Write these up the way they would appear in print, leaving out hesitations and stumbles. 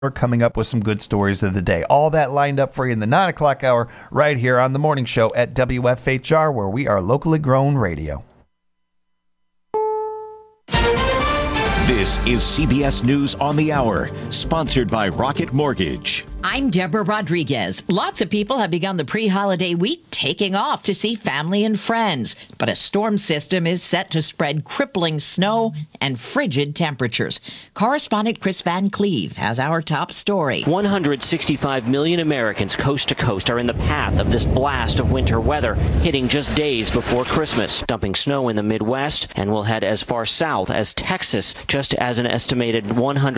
We're coming up with some good stories of the day. All that lined up for you in the 9 o'clock hour right here on the morning show at WFHR, where we are locally grown radio. This is CBS News on the Hour, sponsored by Rocket Mortgage. I'm Deborah Rodriguez. Lots of people have begun the pre-holiday week taking off to see family and friends. But a storm system is set to spread crippling snow and frigid temperatures. Correspondent Chris Van Cleve has our top story. 165 million Americans coast to coast are in the path of this blast of winter weather, hitting just days before Christmas, dumping snow in the Midwest, and will head as far south as Texas, just as an estimated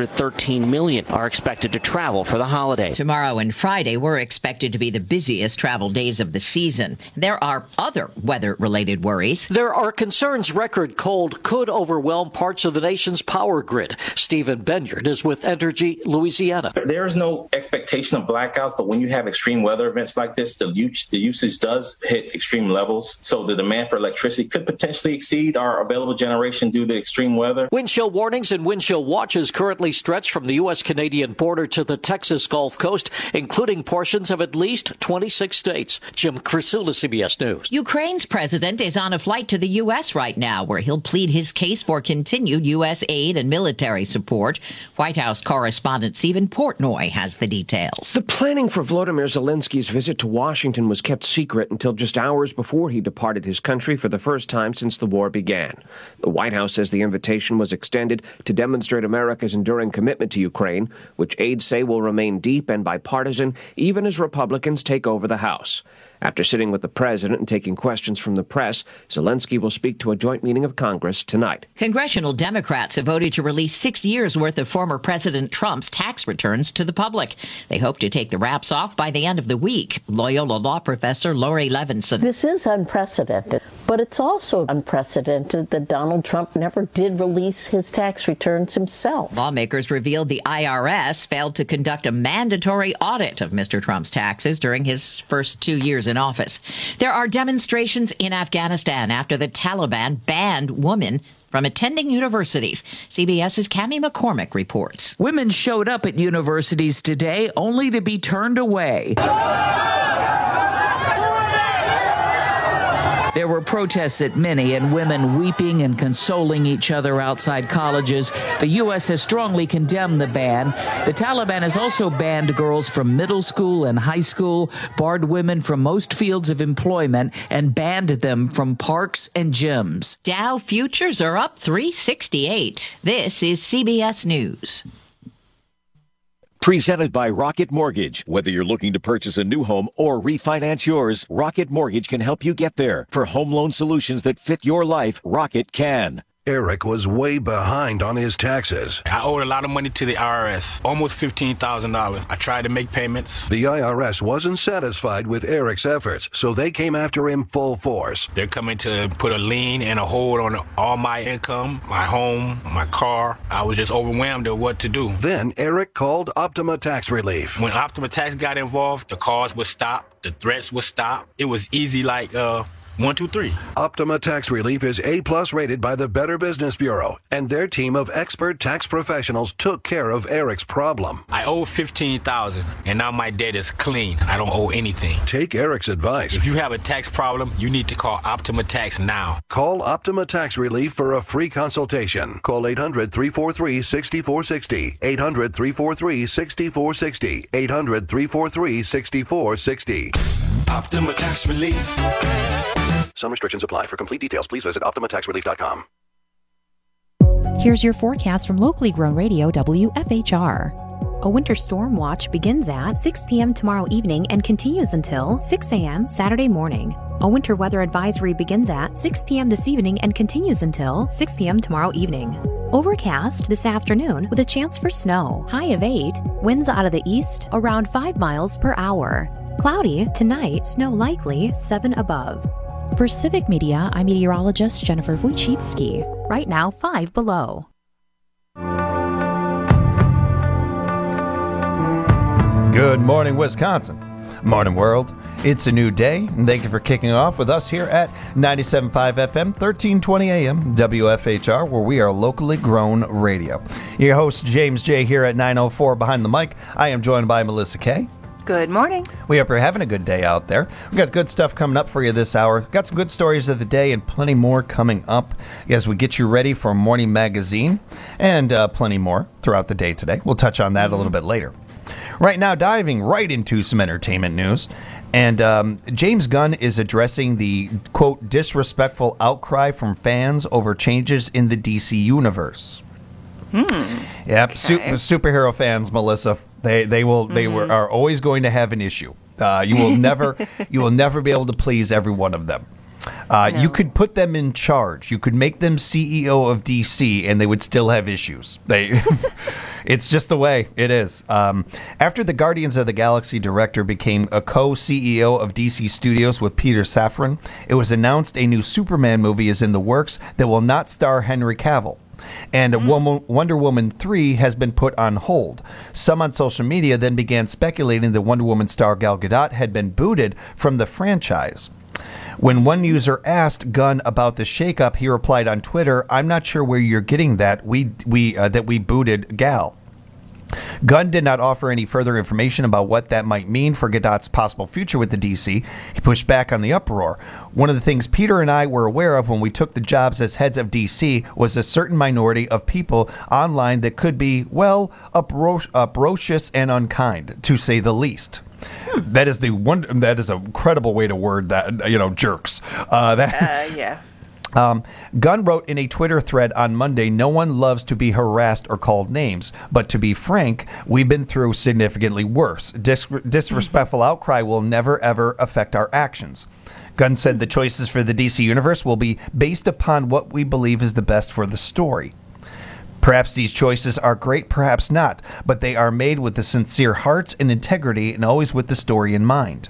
113 million are expected to travel for the holiday. Tomorrow and Friday were expected to be the busiest travel days of the season. There are other weather-related worries. There are concerns record cold could overwhelm parts of the nation's power grid. Stephen Benyard is with Entergy Louisiana. There's no expectation of blackouts, but when you have extreme weather events like this, the usage does hit extreme levels. So the demand for electricity could potentially exceed our available generation due to extreme weather. Wind chill warnings and wind chill watches currently stretch from the U.S.-Canadian border to the Texas Gulf Coast, including portions of at least 26 states. Jim Krasula, CBS News. Ukraine's president is on a flight to the U.S. right now, where he'll plead his case for continued U.S. aid and military support. White House correspondent Stephen Portnoy has the details. The planning for Volodymyr Zelensky's visit to Washington was kept secret until just hours before he departed his country for the first time since the war began. The White House says the invitation was extended to demonstrate America's enduring commitment to Ukraine, which aides say will remain deep and bipartisan even as Republicans take over the House. After sitting with the president and taking questions from the press, Zelensky will speak to a joint meeting of Congress tonight. Congressional Democrats have voted to release 6 years' worth of former President Trump's tax returns to the public. They hope to take the wraps off by the end of the week. Loyola law professor Lori Levinson. This is unprecedented, but it's also unprecedented that Donald Trump never did release his tax returns himself. Lawmakers revealed the IRS failed to conduct a mandatory audit of Mr. Trump's taxes during his first 2 years in office. There are demonstrations in Afghanistan after the Taliban banned women from attending universities. CBS's Cammie McCormick reports. Women showed up at universities today only to be turned away. There were protests at many and women weeping and consoling each other outside colleges. The U.S. has strongly condemned the ban. The Taliban has also banned girls from middle school and high school, barred women from most fields of employment, and banned them from parks and gyms. Dow futures are up 368. This is CBS News. Presented by Rocket Mortgage. Whether you're looking to purchase a new home or refinance yours, Rocket Mortgage can help you get there. For home loan solutions that fit your life, Rocket can. Eric was way behind on his taxes. I owed a lot of money to the IRS, almost $15,000. I tried to make payments. The IRS wasn't satisfied with Eric's efforts, so they came after him full force. They're coming to put a lien and a hold on all my income, my home, my car. I was just overwhelmed at what to do. Then Eric called Optima Tax Relief. When Optima Tax got involved, the calls would stop, the threats would stop. It was easy like 1, 2, 3. Optima Tax Relief is A+ rated by the Better Business Bureau, and their team of expert tax professionals took care of Eric's problem. I owe $15,000, and now my debt is clean. I don't owe anything. Take Eric's advice. If you have a tax problem, you need to call Optima Tax now. Call Optima Tax Relief for a free consultation. Call 800-343-6460. 800-343-6460. 800-343-6460. Optima Tax Relief. Some restrictions apply. For complete details, please visit OptimaTaxRelief.com. Here's your forecast from locally grown radio WFHR. A winter storm watch begins at 6 p.m. tomorrow evening and continues until 6 a.m. Saturday morning. A winter weather advisory begins at 6 p.m. this evening and continues until 6 p.m. tomorrow evening. Overcast this afternoon with a chance for snow. High of 8. Winds out of the east around 5 miles per hour. Cloudy tonight. Snow likely 7 above. For Civic Media, I'm meteorologist Jennifer Wojcicki. Right now, 5 below. Good morning, Wisconsin. Morning, world. It's a new day, and thank you for kicking off with us here at 97.5 FM, 1320 AM, WFHR, where we are locally grown radio. Your host, James J., here at 9:04 behind the mic. I am joined by Melissa K. Good morning. We hope you're having a good day out there. We've got good stuff coming up for you this hour. Got some good stories of the day and plenty more coming up as we get you ready for Morning Magazine and plenty more throughout the day today. We'll touch on that a little bit later. Right now, diving right into some entertainment news. And James Gunn is addressing the, quote, disrespectful outcry from fans over changes in the DC universe. Yep, okay. Superhero fans, Melissa, they are always going to have an issue. You will never be able to please every one of them. No. You could put them in charge. You could make them CEO of DC, and they would still have issues. It's just the way it is. After the Guardians of the Galaxy director became a co-CEO of DC Studios with Peter Safran, it was announced a new Superman movie is in the works that will not star Henry Cavill. And Wonder Woman 3 has been put on hold. Some on social media then began speculating that Wonder Woman star Gal Gadot had been booted from the franchise. When one user asked Gunn about the shakeup, he replied on Twitter, "I'm not sure where you're getting that we booted Gal." Gunn did not offer any further information about what that might mean for Gadot's possible future with the DC. He pushed back on the uproar. One of the things Peter and I were aware of when we took the jobs as heads of DC was a certain minority of people online that could be, well, uproarious and unkind, to say the least. That is that is a credible way to word that, jerks. Yeah. Gunn wrote in a Twitter thread on Monday, "No one loves to be harassed or called names, but to be frank, we've been through significantly worse. Disrespectful outcry will never, ever affect our actions." Gunn said the choices for the DC universe will be based upon what we believe is the best for the story. Perhaps these choices are great, perhaps not, but they are made with the sincere hearts and integrity and always with the story in mind.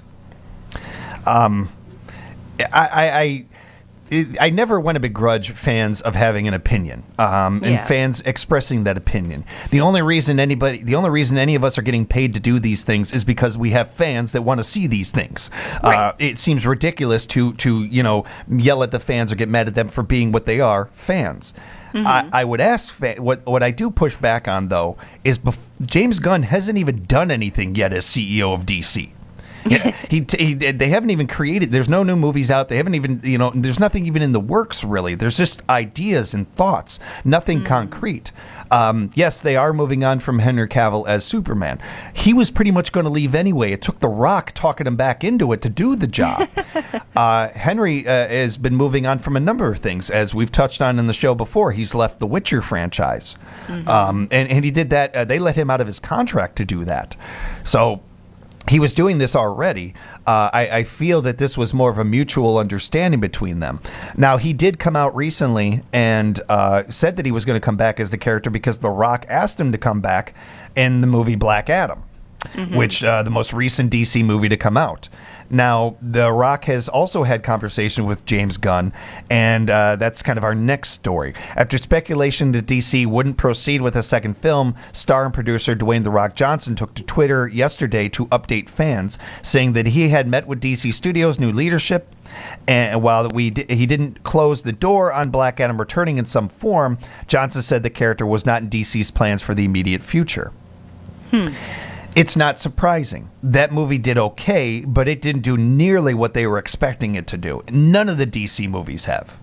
I never want to begrudge fans of having an opinion, and fans expressing that opinion. The only reason any of us are getting paid to do these things is because we have fans that want to see these things. Right. It seems ridiculous to yell at the fans or get mad at them for being what they are, fans. Mm-hmm. I would ask, what I do push back on, though, is James Gunn hasn't even done anything yet as CEO of DC. They haven't even created. There's no new movies out. They haven't even, there's nothing even in the works, really. There's just ideas and thoughts, nothing concrete. Yes, they are moving on from Henry Cavill as Superman. He was pretty much going to leave anyway. It took The Rock talking him back into it to do the job. Henry has been moving on from a number of things, as we've touched on in the show before. He's left the Witcher franchise. Mm-hmm. And he did that. They let him out of his contract to do that. So he was doing this already. I feel that this was more of a mutual understanding between them. Now, he did come out recently and said that he was going to come back as the character because The Rock asked him to come back in the movie Black Adam, which the most recent DC movie to come out. Now, The Rock has also had conversation with James Gunn, and that's kind of our next story. After speculation that DC wouldn't proceed with a second film, star and producer Dwayne The Rock Johnson took to Twitter yesterday to update fans, saying that he had met with DC Studios' new leadership, and while he didn't close the door on Black Adam returning in some form, Johnson said the character was not in DC's plans for the immediate future. It's not surprising. That movie did okay, but it didn't do nearly what they were expecting it to do. None of the DC movies have.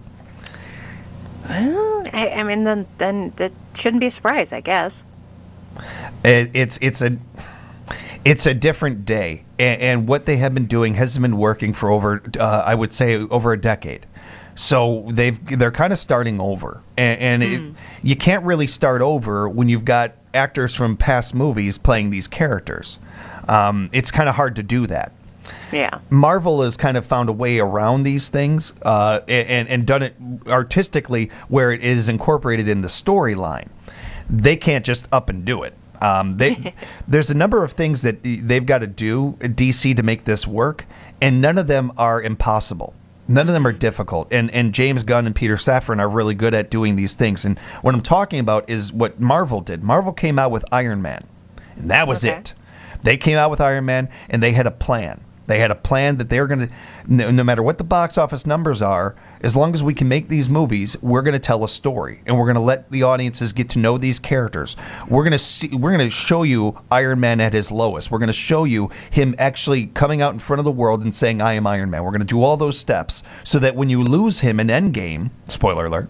Well, I mean, then that shouldn't be a surprise, I guess. It's a different day, and what they have been doing hasn't been working for over a decade. So they're kind of starting over, and you can't really start over when you've got actors from past movies playing these characters. It's kind of hard to do that. Yeah. Marvel has kind of found a way around these things and done it artistically where it is incorporated in the storyline. They can't just up and do it. There's a number of things that they've got to do at DC to make this work, and none of them are impossible. None of them are difficult, and James Gunn and Peter Safran are really good at doing these things. And what I'm talking about is what Marvel did. Marvel came out with Iron Man, and that was it. They came out with Iron Man, and they had a plan. They had a plan that they're going to, no matter what the box office numbers are, as long as we can make these movies, we're going to tell a story, and we're going to let the audiences get to know these characters. We're going to show you Iron Man at his lowest. We're going to show you him actually coming out in front of the world and saying, "I am Iron Man." We're going to do all those steps so that when you lose him in Endgame, spoiler alert,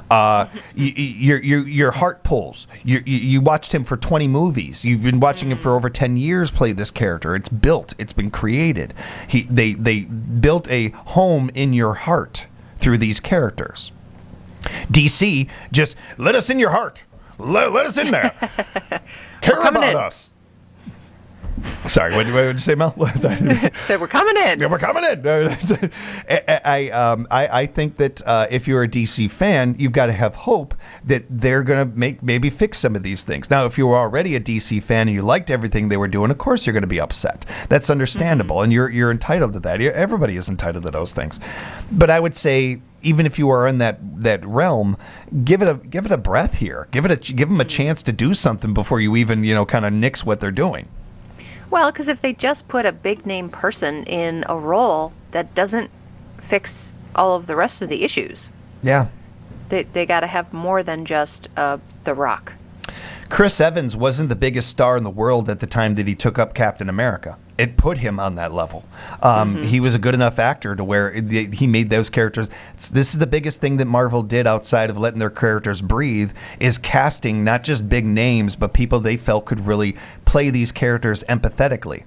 your heart pulls. You watched him for 20 movies. You've been watching him for over 10 years play this character. It's built. It's been created. They built a home in your heart through these characters. DC, just let us in your heart. Let us in there. Care about us. Sorry, what did you say, Mel? Said we're coming in. Yeah, we're coming in. I think that if you're a DC fan, you've got to have hope that they're going to maybe fix some of these things. Now, if you were already a DC fan and you liked everything they were doing, of course you're going to be upset. That's understandable, and you're entitled to that. Everybody is entitled to those things. But I would say, even if you are in that realm, give it a breath here. Give them a chance to do something before you even kind of nix what they're doing. Well, because if they just put a big-name person in a role, that doesn't fix all of the rest of the issues. Yeah. They got to have more than just The Rock. Chris Evans wasn't the biggest star in the world at the time that he took up Captain America. It put him on that level. He was a good enough actor to where he made those characters. This is the biggest thing that Marvel did outside of letting their characters breathe, is casting not just big names, but people they felt could really play these characters empathetically.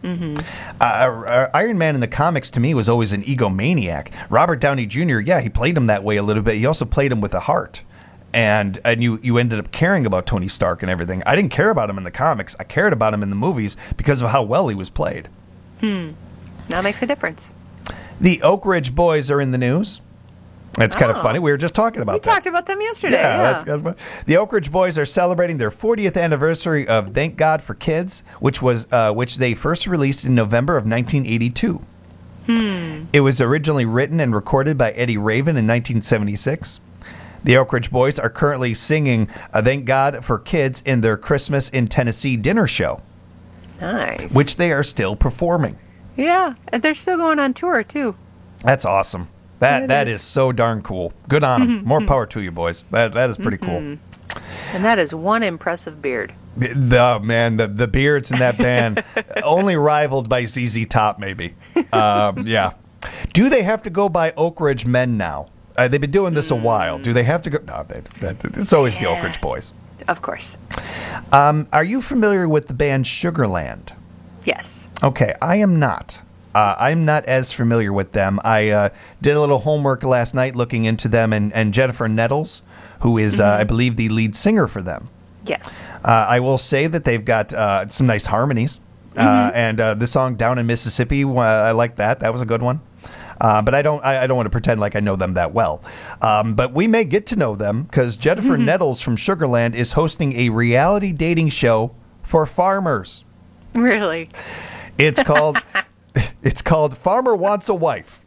Iron Man in the comics, to me, was always an egomaniac. Robert Downey Jr., yeah, he played him that way a little bit. He also played him with a heart. And you ended up caring about Tony Stark and everything. I didn't care about him in the comics. I cared about him in the movies because of how well he was played. That makes a difference. The Oak Ridge Boys are in the news. That's kind of funny. We were just talking about that. We talked about them yesterday. Yeah, that's kind of fun. The Oak Ridge Boys are celebrating their 40th anniversary of Thank God for Kids, which they first released in November of 1982. It was originally written and recorded by Eddie Raven in 1976. The Oak Ridge Boys are currently singing Thank God for Kids in their Christmas in Tennessee dinner show. Nice. Which they are still performing. Yeah, and they're still going on tour, too. That's awesome. That is so darn cool. Good on them. More power to you, boys. That is pretty cool. And that is one impressive beard. The beards in that band, only rivaled by ZZ Top, maybe. Yeah. Do they have to go by Oak Ridge Men now? They've been doing this a while. Do they have to go? No, it's always the Oak Ridge Boys. Of course. Are you familiar with the band Sugarland? Yes. Okay, I am not. I'm not as familiar with them. I did a little homework last night looking into them, and Jennifer Nettles, who is, I believe, the lead singer for them. Yes. I will say that they've got some nice harmonies. And the song Down in Mississippi, I like that. That was a good one. But I don't want to pretend like I know them that well. But we may get to know them because Jennifer Nettles from Sugarland is hosting a reality dating show for farmers. Really? It's called Farmer Wants a Wife.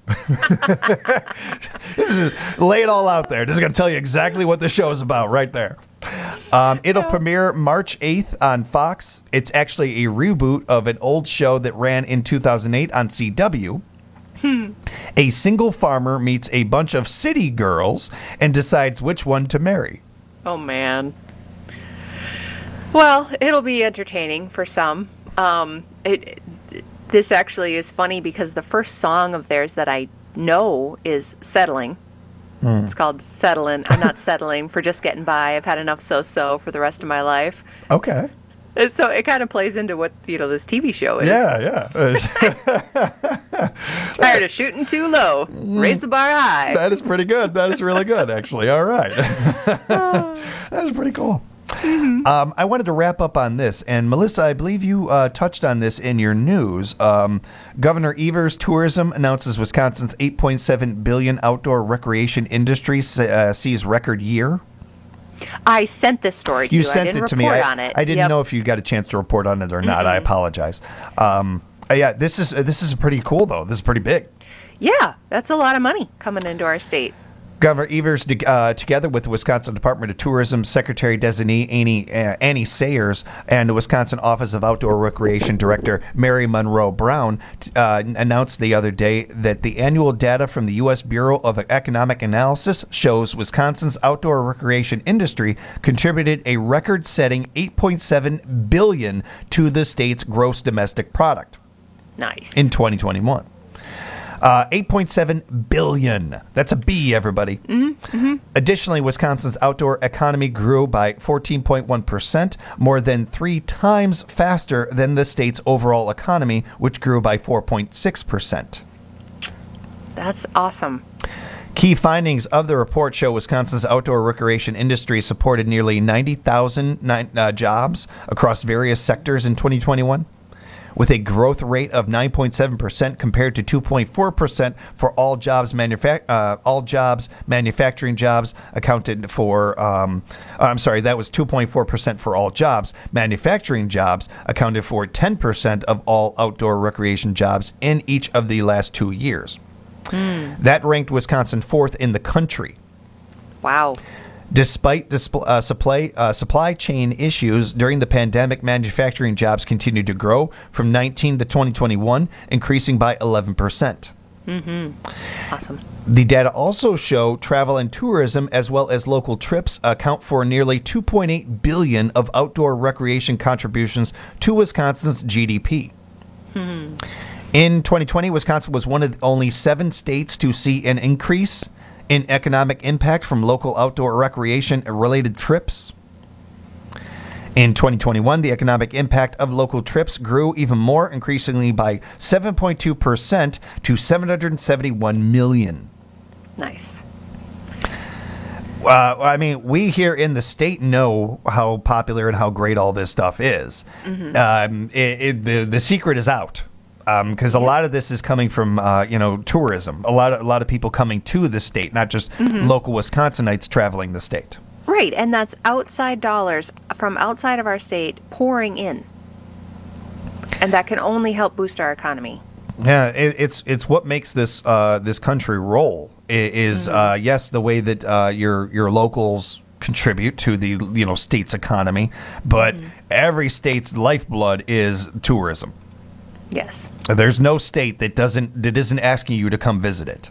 Lay it all out there. Just going to tell you exactly what the show is about right there. It'll premiere March 8th on Fox. It's actually a reboot of an old show that ran in 2008 on CW. A single farmer meets a bunch of city girls and decides which one to marry. Oh, man. Well, it'll be entertaining for some. This actually is funny because the first song of theirs that I know is Settling. It's called Settlin'. I'm not settling for just getting by. I've had enough so-so for the rest of my life. Okay. So it kind of plays into what, this TV show is. Yeah. Tired of shooting too low. Raise the bar high. That is pretty good. That is really good, actually. All right. That is pretty cool. I wanted to wrap up on this, and Melissa, I believe you touched on this in your news. Governor Evers Tourism announces Wisconsin's $8.7 billion outdoor recreation industry sees record year. I sent this story to you. You sent it to me. I didn't know if you got a chance to report on it or not. I apologize. Yeah, this is pretty cool though. This is pretty big. Yeah, that's a lot of money coming into our state. Governor Evers, together with the Wisconsin Department of Tourism Secretary-designee Annie Sayers and the Wisconsin Office of Outdoor Recreation Director Mary Monroe Brown, announced the other day that the annual data from the U.S. Bureau of Economic Analysis shows Wisconsin's outdoor recreation industry contributed a record-setting $8.7 billion to the state's gross domestic product. Nice. In 2021. 8.7 billion. That's a B, everybody. Additionally, Wisconsin's outdoor economy grew by 14.1%, more than 3 times faster than the state's overall economy, which grew by 4.6%. That's awesome. Key findings of the report show Wisconsin's outdoor recreation industry supported nearly 90,000 jobs across various sectors in 2021. With a growth rate of 9.7% compared to 2.4% for all jobs, manufacturing jobs accounted for. That was 2.4% for all jobs. Manufacturing jobs accounted for 10% of all outdoor recreation jobs in each of the last 2 years. That ranked Wisconsin 4th in the country. Wow. Despite supply chain issues during the pandemic, manufacturing jobs continued to grow from 19 to 2021, increasing by 11%. Awesome. The data also show travel and tourism, as well as local trips, account for nearly $2.8 billion of outdoor recreation contributions to Wisconsin's GDP. In 2020, Wisconsin was one of only 7 states to see an increase in economic impact from local outdoor recreation-related trips. In 2021, the economic impact of local trips grew even more, increasingly by 7.2% to $771 million. Nice. I mean, we here in the state know how popular and how great all this stuff is. The secret is out. Because a lot of this is coming from, tourism. A lot of people coming to the state, not just local Wisconsinites traveling the state. Right, and that's outside dollars from outside of our state pouring in, and that can only help boost our economy. Yeah, it's what makes this this country roll. Yes, the way that your locals contribute to the state's economy, but every state's lifeblood is tourism. Yes. There's no state that isn't asking you to come visit it.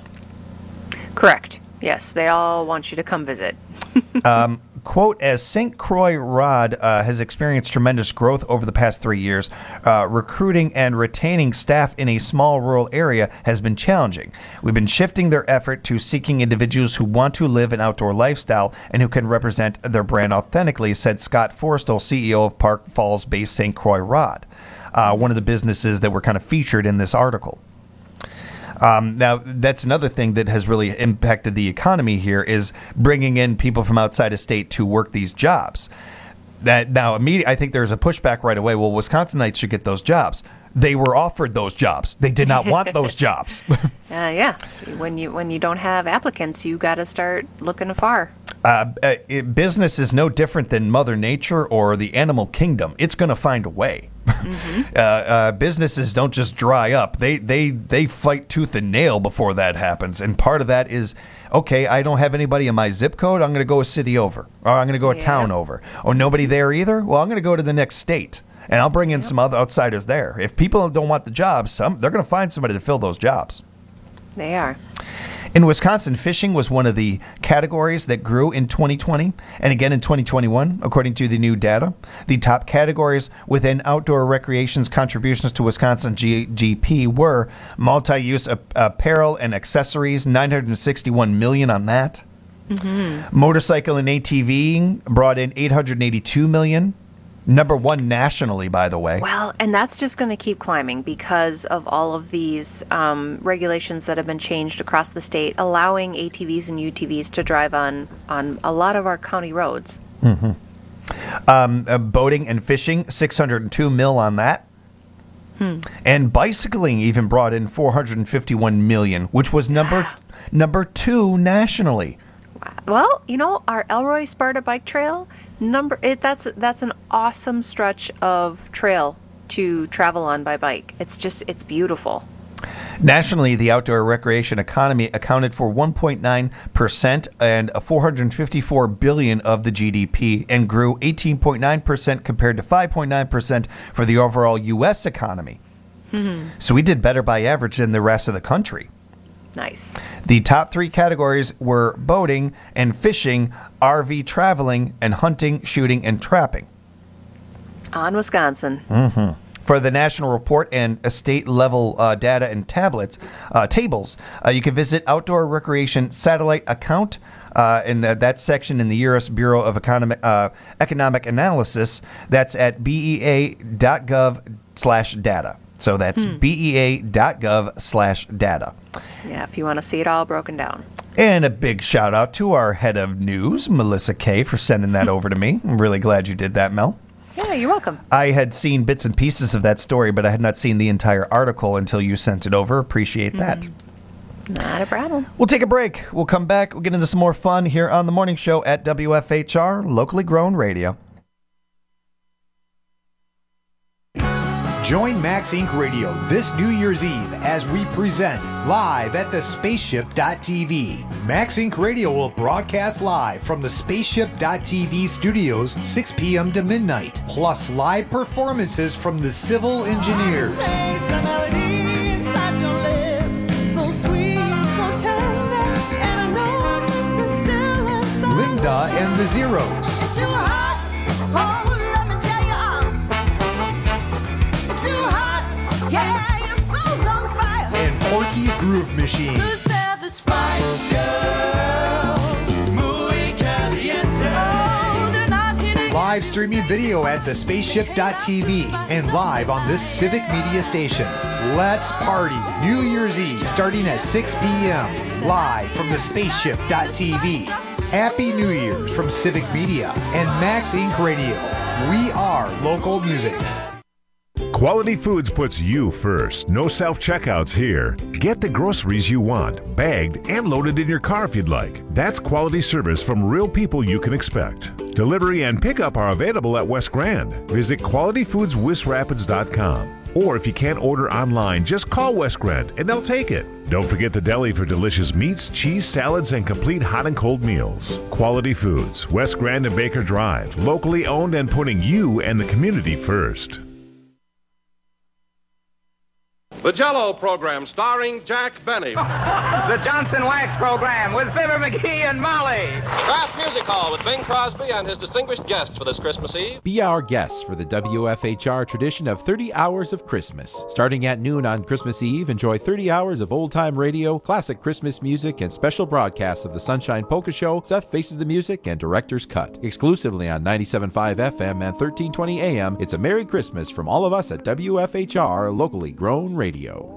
Correct. Yes, they all want you to come visit. Quote, as St. Croix Rod has experienced tremendous growth over the past 3 years, recruiting and retaining staff in a small rural area has been challenging. We've been shifting their effort to seeking individuals who want to live an outdoor lifestyle and who can represent their brand authentically, said Scott Forstall, CEO of Park Falls-based St. Croix Rod. One of the businesses that were kind of featured in this article. Now, that's another thing that has really impacted the economy here is bringing in people from outside of state to work these jobs. I think there's a pushback right away. Well, Wisconsinites should get those jobs. They were offered those jobs. They did not want those jobs. Yeah. When you don't have applicants, you got to start looking afar. Business is no different than Mother Nature or the animal kingdom. It's going to find a way. Businesses don't just dry up. They fight tooth and nail before that happens. And part of that is, okay, I don't have anybody in my zip code. I'm going to go a city over. Or I'm going to go a town over. Oh, nobody there either? Well, I'm going to go to the next state. And I'll bring in some other outsiders there. If people don't want the jobs, they're going to find somebody to fill those jobs. They are. In Wisconsin, fishing was one of the categories that grew in 2020 and again in 2021, according to the new data. The top categories within outdoor recreation's contributions to Wisconsin GDP were multi-use apparel and accessories, $961 million on that. Motorcycle and ATV brought in $882 million. Number 1 nationally, by the way. Well, and that's just going to keep climbing because of all of these regulations that have been changed across the state, allowing ATVs and UTVs to drive on a lot of our county roads. Boating and fishing, $602 million on that. And bicycling even brought in $451 million, which was number 2 nationally. Well, our Elroy Sparta Bike Trail, that's an awesome stretch of trail to travel on by bike. It's beautiful. Nationally, the outdoor recreation economy accounted for 1.9% and $454 billion of the GDP and grew 18.9% compared to 5.9% for the overall U.S. economy. Mm-hmm. So we did better by average than the rest of the country. Nice. The top 3 categories were boating and fishing, RV traveling, and hunting, shooting, and trapping. On Wisconsin. Mm-hmm. For the national report and state-level data and tables, you can visit Outdoor Recreation Satellite Account in that section in the U.S. Bureau of Economic Analysis. That's at bea.gov/data. So that's bea.gov/data. Yeah, if you want to see it all broken down. And a big shout out to our head of news, Melissa Kay, for sending that over to me. I'm really glad you did that, Mel. Yeah, you're welcome. I had seen bits and pieces of that story, but I had not seen the entire article until you sent it over. Appreciate that. Not a problem. We'll take a break. We'll come back. We'll get into some more fun here on the morning show at WFHR, locally grown radio. Join Max Inc. Radio this New Year's Eve as we present live at the Spaceship.tv. Max Inc. Radio will broadcast live from the Spaceship.tv studios 6 p.m. to midnight, plus live performances from the Civil Engineers. Linda and the Zeros. And Porky's Groove Machine. Live streaming video at the Spaceship.tv and live on this Civic Media station. Let's party New Year's Eve starting at 6 p.m. live from the Spaceship.tv. Happy New Year's from Civic Media and Max Inc. Radio. We are local music. Quality Foods puts you first. No self-checkouts here. Get the groceries you want, bagged and loaded in your car if you'd like. That's quality service from real people you can expect. Delivery and pickup are available at West Grand. Visit QualityFoodsWestRapids.com. Or if you can't order online, just call West Grand and they'll take it. Don't forget the deli for delicious meats, cheese, salads, and complete hot and cold meals. Quality Foods, West Grand and Baker Drive. Locally owned and putting you and the community first. The Jell-O program starring Jack Benny. The Johnson Wax program with Fibber McGee and Molly. Kraft Music Hall with Bing Crosby and his distinguished guests for this Christmas Eve. Be our guest for the WFHR tradition of 30 hours of Christmas. Starting at noon on Christmas Eve, enjoy 30 hours of old-time radio, classic Christmas music, and special broadcasts of the Sunshine Polka Show, Seth Faces the Music, and Director's Cut. Exclusively on 97.5 FM and 1320 AM, it's a Merry Christmas from all of us at WFHR, locally grown radio.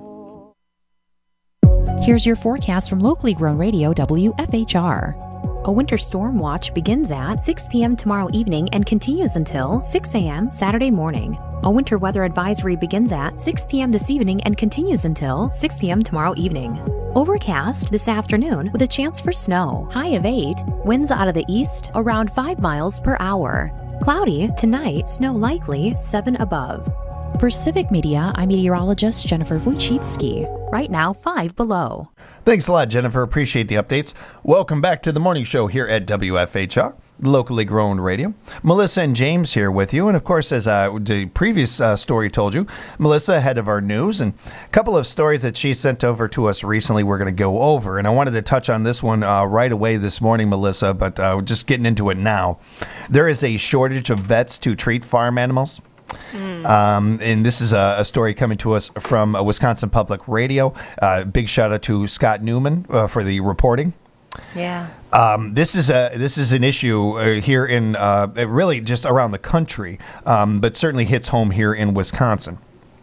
Here's your forecast from locally grown radio WFHR. A winter storm watch begins at 6 p.m. tomorrow evening and continues until 6 a.m. Saturday morning. A winter weather advisory begins at 6 p.m. this evening and continues until 6 p.m. tomorrow evening. Overcast this afternoon with a chance for snow. High of 8. Winds out of the east around 5 miles per hour. Cloudy tonight. Snow likely 7 above. For Civic Media, I'm meteorologist Jennifer Wojcicki. Right now, 5 below. Thanks a lot, Jennifer. Appreciate the updates. Welcome back to the morning show here at WFHR, locally grown radio. Melissa and James here with you. And, of course, as the previous story told you, Melissa, head of our news, and a couple of stories that she sent over to us recently we're going to go over. And I wanted to touch on this one right away this morning, Melissa, but just getting into it now. There is a shortage of vets to treat farm animals. And this is a story coming to us from Wisconsin Public Radio. Big shout out to Scott Newman for the reporting. Yeah. This is an issue here in really just around the country, but certainly hits home here in Wisconsin.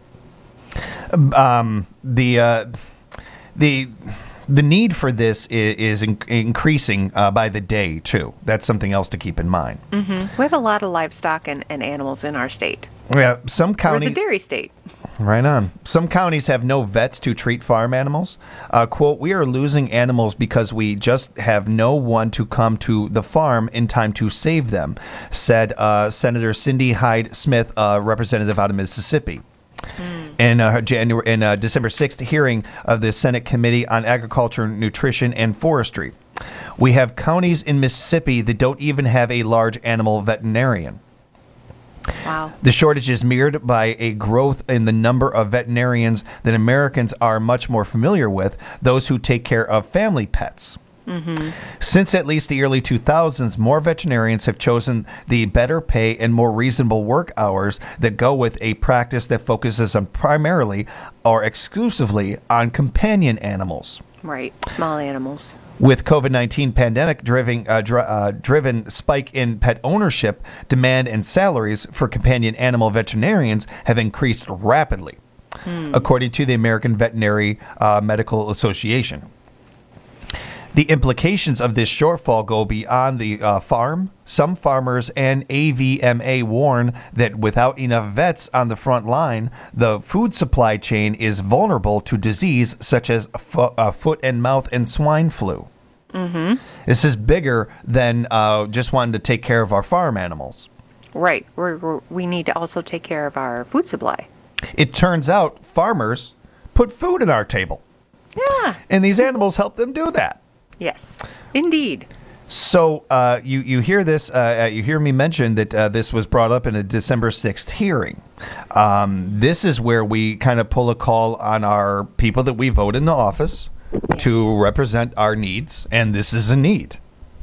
The need for this is increasing by the day, too. That's something else to keep in mind. Mm-hmm. We have a lot of livestock and animals in our state. Yeah, some counties. We're the dairy state. Right on. Some counties have no vets to treat farm animals. Quote, we are losing animals because we just have no one to come to the farm in time to save them, said Senator Cindy Hyde Smith, representative out of Mississippi. in December 6th hearing of the Senate Committee on Agriculture, Nutrition, and Forestry. We have counties in Mississippi that don't even have a large animal veterinarian. Wow. The shortage is mirrored by a growth in the number of veterinarians that Americans are much more familiar with, those who take care of family pets. Since at least the early 2000s, more veterinarians have chosen the better pay and more reasonable work hours that go with a practice that focuses on primarily or exclusively on companion animals. Right, small animals. With COVID-19 pandemic driven spike in pet ownership, demand and salaries for companion animal veterinarians have increased rapidly, according to the American Veterinary Medical Association. The implications of this shortfall go beyond the farm. Some farmers and AVMA warn that without enough vets on the front line, the food supply chain is vulnerable to disease such as foot and mouth and swine flu. This is bigger than just wanting to take care of our farm animals. Right. We need to also take care of our food supply. It turns out farmers put food on our table. Yeah. And these animals help them do that. Yes, indeed. So you hear this, you hear me mention that this was brought up in a December 6th hearing. This is where we kind of pull a call on our people that we vote into office to represent our needs, and this is a need.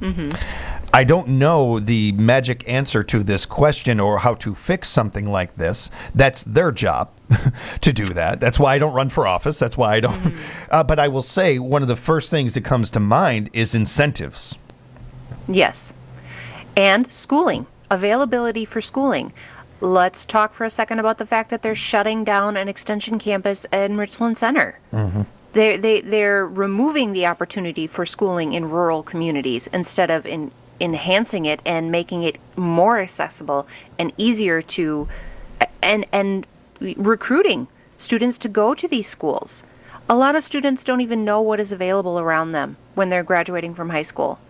I don't know the magic answer to this question or how to fix something like this. That's their job to do that. That's why I don't run for office. That's why I don't. But I will say one of the first things that comes to mind is incentives. Yes. And schooling, availability for schooling. Let's talk for a second about the fact that they're shutting down an extension campus in Richland Center. They're removing the opportunity for schooling in rural communities instead of enhancing it and making it more accessible and easier to and recruiting students to go to these schools. A lot of students don't even know what is available around them when they're graduating from high school.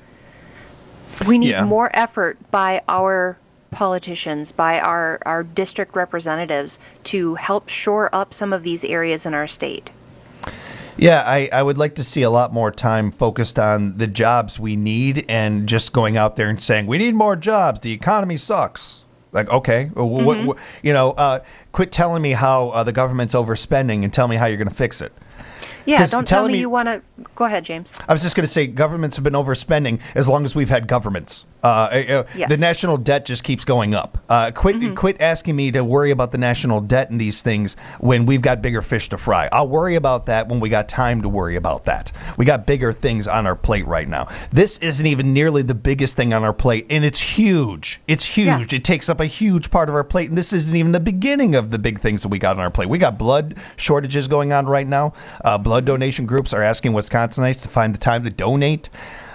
We need more effort by our politicians, by our district representatives to help shore up some of these areas in our state. Yeah, I would like to see a lot more time focused on the jobs we need and just going out there and saying, we need more jobs. The economy sucks. Like, okay, quit telling me how the government's overspending and tell me how you're going to fix it. Yeah, don't tell me you want to... Go ahead, James. I was just going to say governments have been overspending as long as we've had governments. The national debt just keeps going up. Quit asking me to worry about the national debt and these things when we've got bigger fish to fry. I'll worry about that when we got time to worry about that. We got bigger things on our plate right now. This isn't even nearly the biggest thing on our plate, and it's huge. It's huge. Yeah. It takes up a huge part of our plate, and this isn't even the beginning of the big things that we got on our plate. We got blood shortages going on right now. Blood donation groups are asking Wisconsinites to find the time to donate.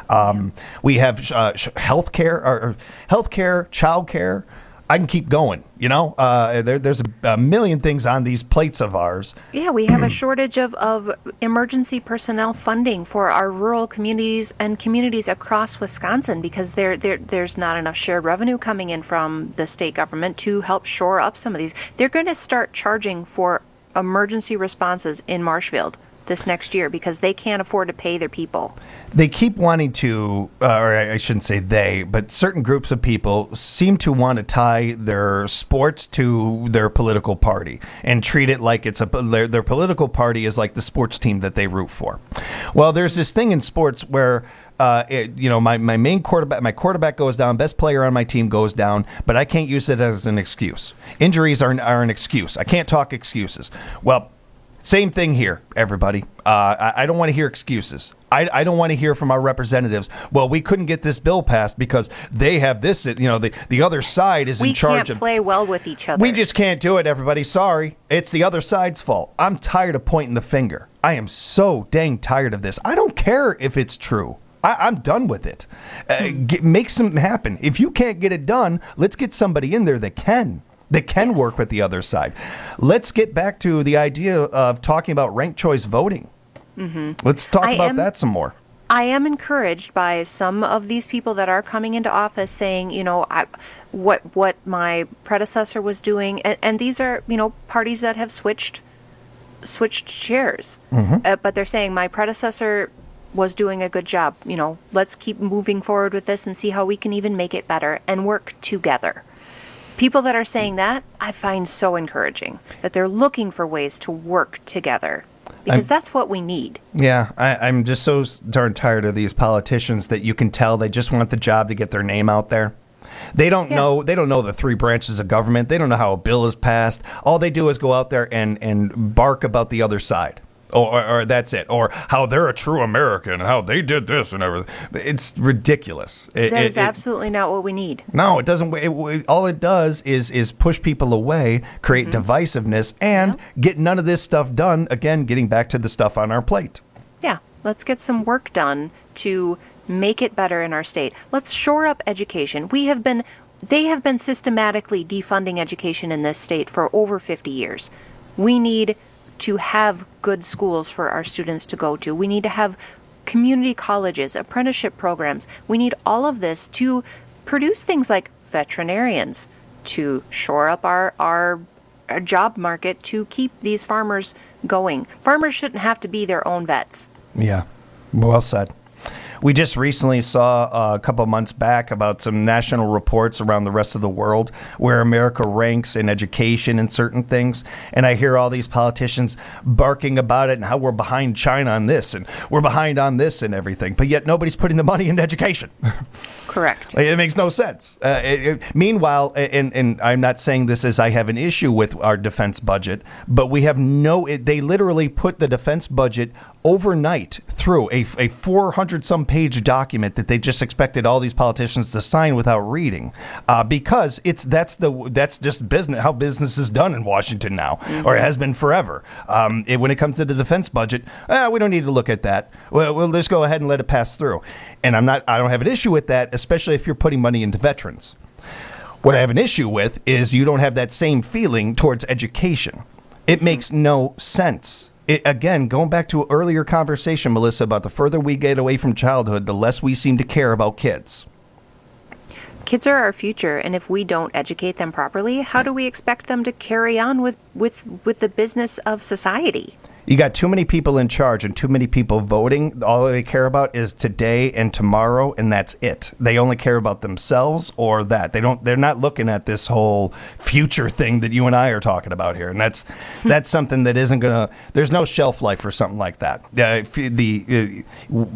We have healthcare, childcare. I can keep going. There's a million things on these plates of ours. Yeah, we have a shortage of emergency personnel funding for our rural communities and communities across Wisconsin because there's not enough shared revenue coming in from the state government to help shore up some of these. They're going to start charging for emergency responses in Marshfield this next year because they can't afford to pay their people. They keep wanting to, or I shouldn't say they, but certain groups of people seem to want to tie their sports to their political party and treat it like it's their political party is like the sports team that they root for. Well, there's this thing in sports where my main quarterback, my quarterback goes down, best player on my team goes down, but I can't use it as an excuse. Injuries are an excuse. I can't talk excuses. Well, same thing here, everybody. I don't want to hear excuses. I don't want to hear from our representatives, well, we couldn't get this bill passed because they have this, the other side is in charge of... We can't play well with each other. We just can't do it, everybody. Sorry. It's the other side's fault. I'm tired of pointing the finger. I am so dang tired of this. I don't care if it's true. I'm done with it. Make something happen. If you can't get it done, let's get somebody in there that can. That can work with the other side. Let's get back to the idea of talking about ranked choice voting. Let's talk about that some more. I am encouraged by some of these people that are coming into office saying, what my predecessor was doing. And these are, parties that have switched switched chairs. Mm-hmm. But they're saying my predecessor was doing a good job. Let's keep moving forward with this and see how we can even make it better and work together. People that are saying that, I find so encouraging, that they're looking for ways to work together. Because that's what we need. Yeah, I'm just so darn tired of these politicians that you can tell they just want the job to get their name out there. They don't know. They don't know the three branches of government. They don't know how a bill is passed. All they do is go out there and bark about the other side. Or that's it. Or how they're a true American and how they did this and everything. It's ridiculous. That is absolutely not what we need. No, it doesn't. All it does is push people away, create divisiveness, and get none of this stuff done. Again, getting back to the stuff on our plate. Yeah, let's get some work done to make it better in our state. Let's shore up education. They have been systematically defunding education in this state for over 50 years. We need to have good schools for our students to go to. We need to have community colleges, apprenticeship programs. We need all of this to produce things like veterinarians, to shore up our job market, to keep these farmers going. Farmers shouldn't have to be their own vets. Yeah, well said. We just recently saw a couple months back about some national reports around the rest of the world where America ranks in education and certain things. And I hear all these politicians barking about it and how we're behind China on this and we're behind on this and everything. But yet nobody's putting the money into education. Correct. It makes no sense. Meanwhile, and I'm not saying this as I have an issue with our defense budget, but we have they literally put the defense budget overnight through a 400-some page document that they just expected all these politicians to sign without reading, because that's just business, how business is done in Washington now, or it has been forever. When it comes to the defense budget, we don't need to look at that. We'll just go ahead and let it pass through. And I don't have an issue with that, especially if you're putting money into veterans. What I have an issue with is you don't have that same feeling towards education. It makes no sense. Again, going back to an earlier conversation, Melissa, about the further we get away from childhood, the less we seem to care about kids. Kids are our future, and if we don't educate them properly, how do we expect them to carry on with the business of society? You got too many people in charge and too many people voting. All they care about is today and tomorrow, and that's it. They only care about themselves or that. They're not looking at this whole future thing that you and I are talking about here. And that's something that isn't gonna. There's no shelf life for something like that. The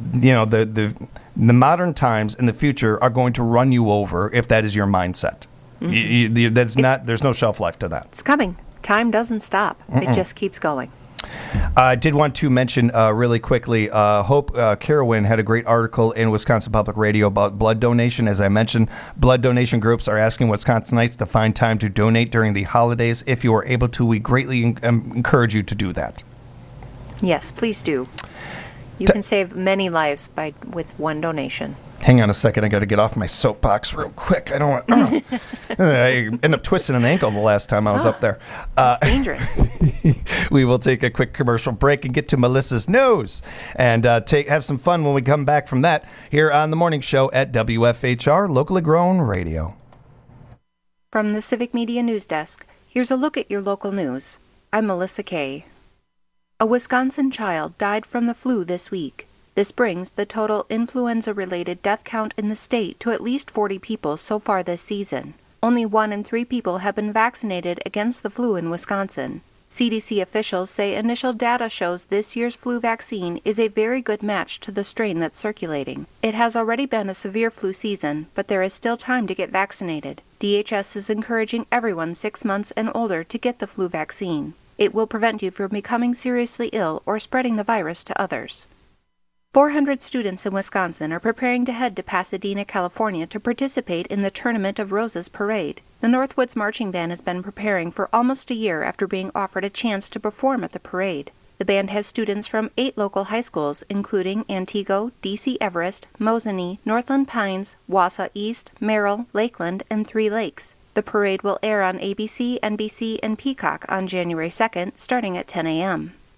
modern times and the future are going to run you over if that is your mindset. There's no shelf life to that. It's coming. Time doesn't stop. It just keeps going. I did want to mention really quickly, Hope Carowin had a great article in Wisconsin Public Radio about blood donation. As I mentioned, blood donation groups are asking Wisconsinites to find time to donate during the holidays. If you are able to, we greatly encourage you to do that. Yes, please do. You can save many lives with one donation. Hang on a second. I got to get off my soapbox real quick. I don't want. I ended up twisting an ankle the last time I was up there. That's dangerous. We will take a quick commercial break and get to Melissa's news and have some fun when we come back from that here on the morning show at WFHR, locally grown radio. From the Civic Media News Desk, here's a look at your local news. I'm Melissa Kay. A Wisconsin child died from the flu this week. This brings the total influenza-related death count in the state to at least 40 people so far this season. Only 1 in 3 people have been vaccinated against the flu in Wisconsin. CDC officials say initial data shows this year's flu vaccine is a very good match to the strain that's circulating. It has already been a severe flu season, but there is still time to get vaccinated. DHS is encouraging everyone 6 months and older to get the flu vaccine. It will prevent you from becoming seriously ill or spreading the virus to others. 400 students in Wisconsin are preparing to head to Pasadena, California to participate in the Tournament of Roses parade. The Northwoods Marching Band has been preparing for almost a year after being offered a chance to perform at the parade. The band has students from 8 local high schools, including Antigo, D.C. Everest, Mosinee, Northland Pines, Wausau East, Merrill, Lakeland, and 3 Lakes. The parade will air on ABC, NBC, and Peacock on January 2nd, starting at 10 a.m.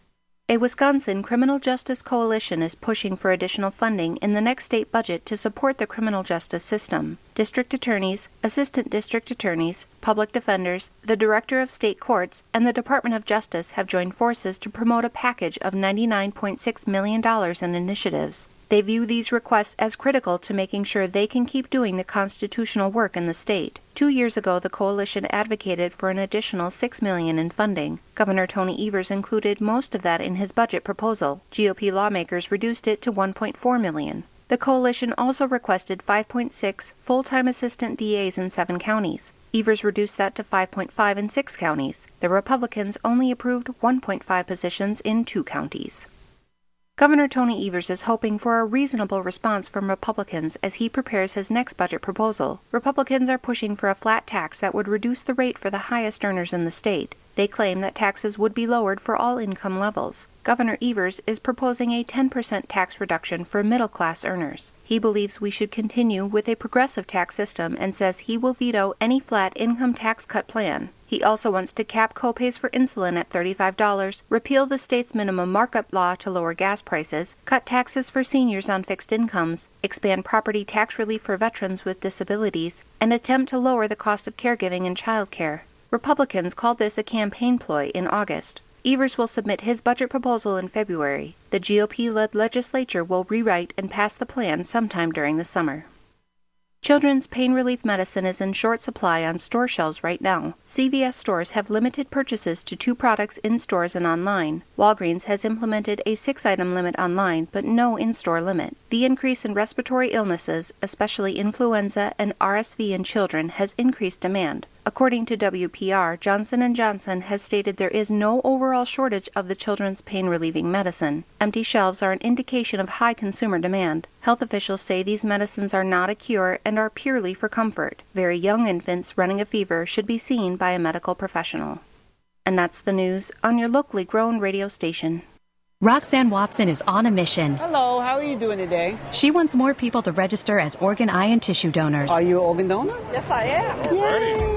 A Wisconsin criminal justice coalition is pushing for additional funding in the next state budget to support the criminal justice system. District attorneys, assistant district attorneys, public defenders, the director of state courts, and the Department of Justice have joined forces to promote a package of $99.6 million in initiatives. They view these requests as critical to making sure they can keep doing the constitutional work in the state. 2 years ago, the coalition advocated for an additional $6 million in funding. Governor Tony Evers included most of that in his budget proposal. GOP lawmakers reduced it to $1.4 million. The coalition also requested 5.6 full-time assistant DAs in 7 counties. Evers reduced that to 5.5 in 6 counties. The Republicans only approved 1.5 positions in 2 counties. Governor Tony Evers is hoping for a reasonable response from Republicans as he prepares his next budget proposal. Republicans are pushing for a flat tax that would reduce the rate for the highest earners in the state. They claim that taxes would be lowered for all income levels. Governor Evers is proposing a 10% tax reduction for middle-class earners. He believes we should continue with a progressive tax system and says he will veto any flat income tax cut plan. He also wants to cap copays for insulin at $35, repeal the state's minimum markup law to lower gas prices, cut taxes for seniors on fixed incomes, expand property tax relief for veterans with disabilities, and attempt to lower the cost of caregiving and childcare. Republicans called this a campaign ploy in August. Evers will submit his budget proposal in February. The GOP-led legislature will rewrite and pass the plan sometime during the summer. Children's pain relief medicine is in short supply on store shelves right now. CVS stores have limited purchases to 2 products in stores and online. Walgreens has implemented a 6-item limit online, but no in-store limit. The increase in respiratory illnesses, especially influenza and RSV in children, has increased demand. According to WPR, Johnson & Johnson has stated there is no overall shortage of the children's pain-relieving medicine. Empty shelves are an indication of high consumer demand. Health officials say these medicines are not a cure and are purely for comfort. Very young infants running a fever should be seen by a medical professional. And that's the news on your locally grown radio station. Roxanne Watson is on a mission. Hello, how are you doing today? She wants more people to register as organ, eye, and tissue donors. Are you an organ donor? Yes, I am. Yay!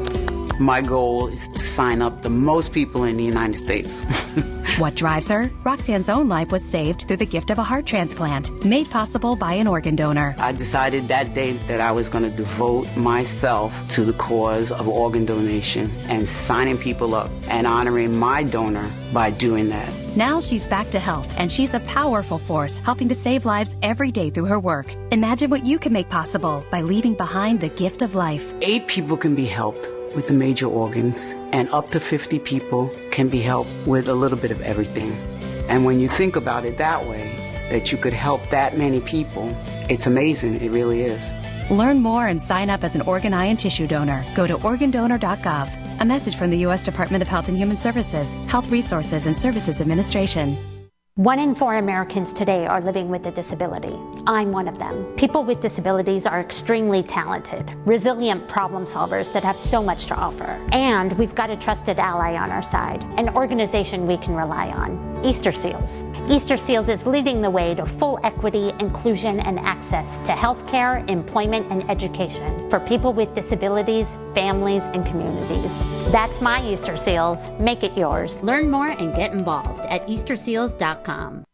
My goal is to sign up the most people in the United States. What drives her? Roxanne's own life was saved through the gift of a heart transplant, made possible by an organ donor. I decided that day that I was going to devote myself to the cause of organ donation and signing people up and honoring my donor by doing that. Now she's back to health, and she's a powerful force helping to save lives every day through her work. Imagine what you can make possible by leaving behind the gift of life. 8 people can be helped with the major organs, and up to 50 people can be helped with a little bit of everything. And when you think about it that way, that you could help that many people, it's amazing. It really is. Learn more and sign up as an organ, eye, and tissue donor. Go to organdonor.gov. A message from the U.S. Department of Health and Human Services, Health Resources and Services Administration. 1 in 4 Americans today are living with a disability. I'm one of them. People with disabilities are extremely talented, resilient problem solvers that have so much to offer. And we've got a trusted ally on our side, an organization we can rely on, Easter Seals. Easter Seals is leading the way to full equity, inclusion, and access to healthcare, employment, and education for people with disabilities, families, and communities. That's my Easter Seals. Make it yours. Learn more and get involved at easterseals.com.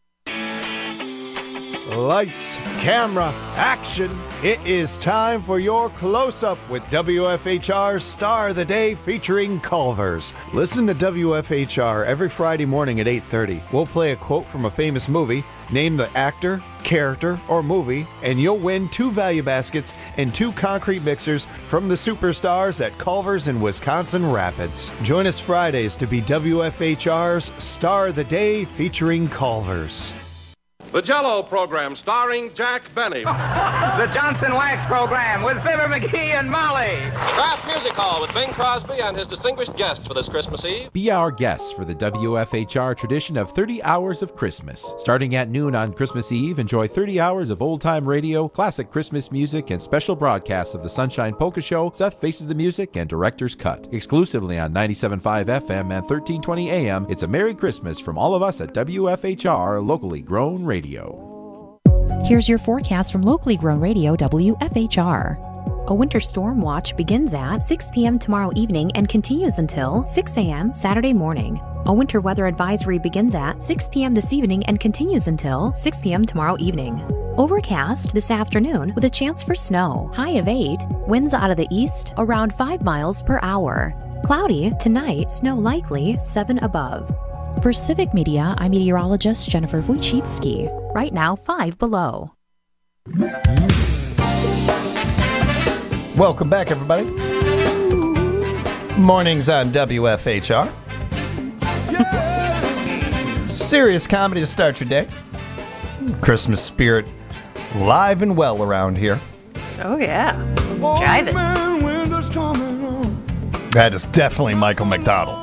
Lights, camera, action. It is time for your close-up with WFHR's Star of the Day featuring Culver's. Listen to WFHR every Friday morning at 8:30. We'll play a quote from a famous movie, name the actor, character, or movie, and you'll win 2 value baskets and 2 concrete mixers from the superstars at Culver's in Wisconsin Rapids. Join us Fridays to be WFHR's Star of the Day featuring Culver's. The Jell-O program starring Jack Benny. The Johnson Wax program with Fibber McGee and Molly. The Kraft Music Hall with Bing Crosby and his distinguished guests for this Christmas Eve. Be our guest for the WFHR tradition of 30 hours of Christmas. Starting at noon on Christmas Eve, enjoy 30 hours of old-time radio, classic Christmas music, and special broadcasts of the Sunshine Polka Show, Seth Faces the Music, and Director's Cut. Exclusively on 97.5 FM and 1320 AM, it's a Merry Christmas from all of us at WFHR, locally grown radio. Here's your forecast from locally grown radio WFHR. A winter storm watch begins at 6 p.m. tomorrow evening and continues until 6 a.m. Saturday morning. A winter weather advisory begins at 6 p.m. this evening and continues until 6 p.m. tomorrow evening. Overcast this afternoon with a chance for snow. High of 8. Winds out of the east around 5 miles per hour. Cloudy tonight. Snow likely 7 above. For Civic Media, I'm meteorologist Jennifer Wojcicki. Right now, 5 below. Welcome back, everybody. Mornings on WFHR. Serious comedy to start your day. Christmas spirit live and well around here. Oh, yeah. Jiving. That is definitely Michael McDonald.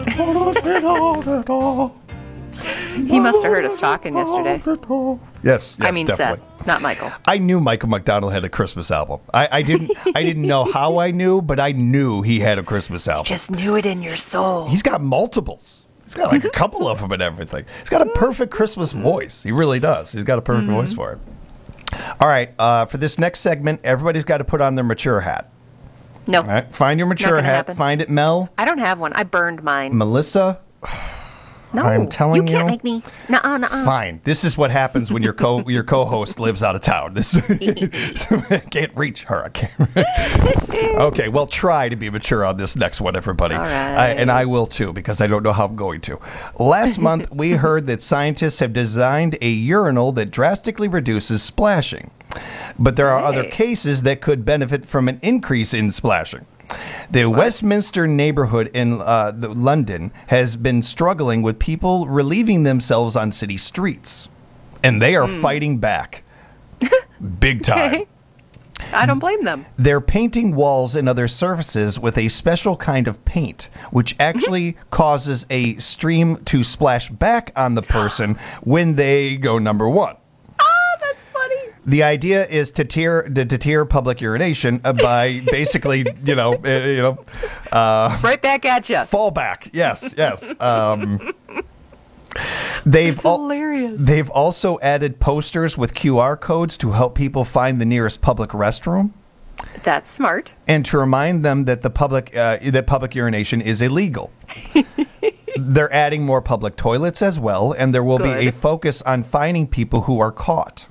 He must have heard us talking yesterday. Yes, I mean definitely. Seth, not Michael. I knew Michael McDonald had a Christmas album. I didn't know how I knew, but I knew he had a Christmas album. Just knew it in your soul. He's got multiples. He's got like a couple of them and everything. He's got a perfect Christmas voice. He really does. He's got a perfect voice for it. All right, for this next segment, everybody's got to put on their mature hat. No. All right, find your mature hat. Happen. Find it, Mel. I don't have one. I burned mine. Melissa. No, I'm telling you can't make me. Nuh-uh. Fine. This is what happens when your co-host lives out of town. I can't reach her. I can't. Okay, well, try to be mature on this next one, everybody. All right. And I will too, because I don't know how I'm going to. Last month, we heard that scientists have designed a urinal that drastically reduces splashing. But there are other cases that could benefit from an increase in splashing. The Westminster neighborhood in London has been struggling with people relieving themselves on city streets. And they are fighting back. Big time. Okay. I don't blame them. They're painting walls and other surfaces with a special kind of paint, which actually causes a stream to splash back on the person when they go number one. That's funny. The idea is to deter public urination by basically, right back at you. Fall back. Yes. That's hilarious. They've also added posters with QR codes to help people find the nearest public restroom. That's smart. And to remind them that public urination is illegal. They're adding more public toilets as well, and there will be a focus on finding people who are caught.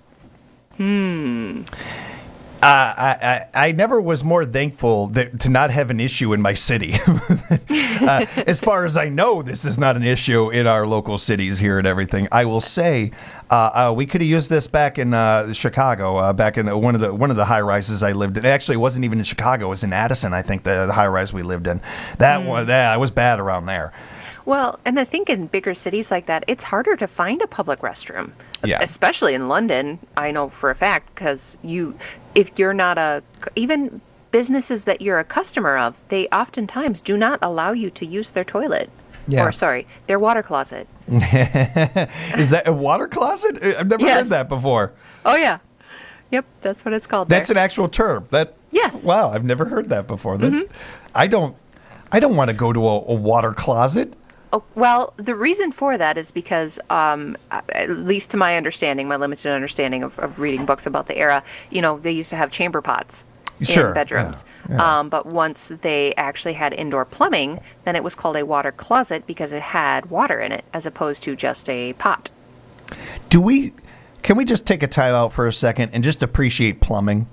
I never was more thankful to not have an issue in my city. As far as I know, this is not an issue in our local cities here and everything. I will say we could have used this back in Chicago, back in one of the high rises I lived in. Actually, it wasn't even in Chicago; it was in Addison, I think, the high rise we lived in. That was bad around there. Well, and I think in bigger cities like that, it's harder to find a public restroom. Yeah. Especially in London, I know for a fact, because if you're not even businesses that you're a customer of, they oftentimes do not allow you to use their toilet. Yeah. Or, their water closet. Is that a water closet? I've never heard that before. Oh, yeah. Yep, that's what it's called. That's an actual term. Yes. Wow, I've never heard that before. I don't want to go to a water closet. Oh, well, the reason for that is because, at least to my understanding, my limited understanding of reading books about the era, they used to have chamber pots in bedrooms. Yeah. But once they actually had indoor plumbing, then it was called a water closet because it had water in it as opposed to just a pot. Can we just take a time out for a second and just appreciate plumbing?